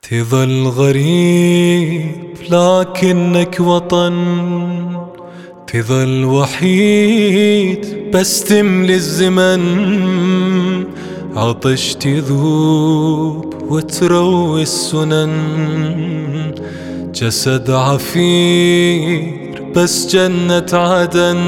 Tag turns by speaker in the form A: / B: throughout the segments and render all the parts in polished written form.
A: تظل غريب لكنك وطن، تظل وحيد بس تملي الزمن، عطش تذوب وتروي السنن، جسد عفير بس جنة عدن.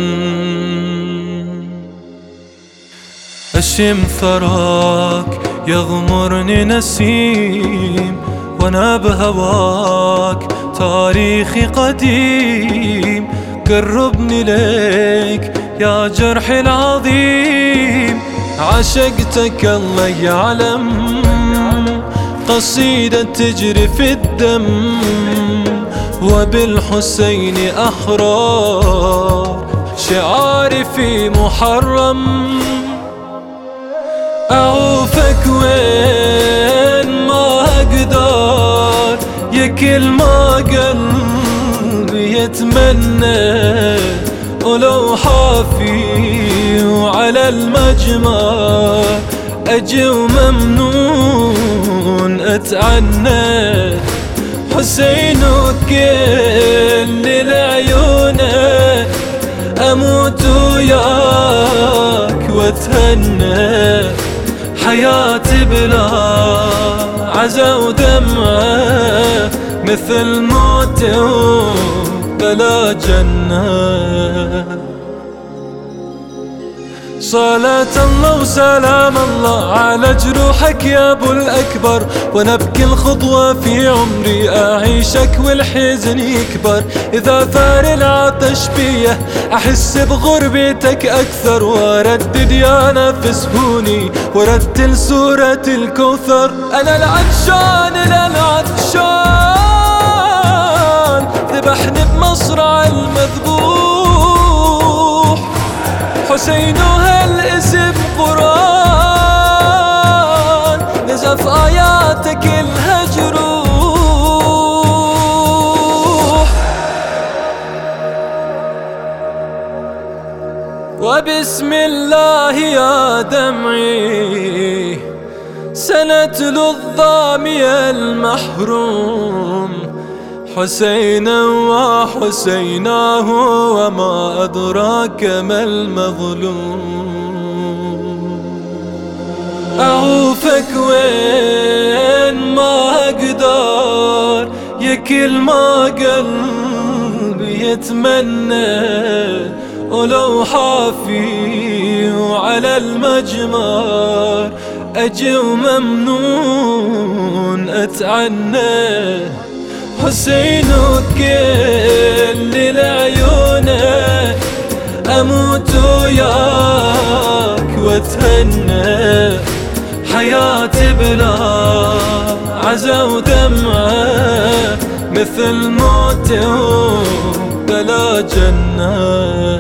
A: أشم ثراك يغمرني نسيم، وانا بهواك تاريخي قديم، قربني ليك يا جرحي العظيم، عشقتك الله يعلم، قصيدة تجري في الدم، وبالحسين أحرار شعاري في محرم. أعوفك وين ما أقدر، يا كل ما قلبي يتمنى، ولو حافي وعلى المجمر أجي وممنون أتعنى، حسين وكل لعيونك أموت وياك واتهنى، حياتي بلا عزا ودمعة، مثل موت بلا جنة. صلاة الله وسلام الله على جروحك يا ابو الاكبر، وانا بكل خطوة في عمري اعيشك والحزن يكبر، اذا ثار العطش بيه احس بغربتك اكثر، واردد يا نفس هوني ورتل سورة الكوثر. انا العطشان العطشان، ذبحني بمصرع المذبوح، حسين وهالاسم قرآن، نزف آياتك الهجروح، وبسم الله يا دمعي سنتلو الظامي المحروم، حسينا وحسيناه وما أدراك ما المظلوم. أعوفك وين ما أقدر، يا كل ما قلبي يتمنى، ولو حافي وعلى المجمر أجي وممنون أتعنى، حسين وكل لعيونك أموت وياك واتهنى، حياتي بلا عزا ودمعة، مثل موت بلا جنة.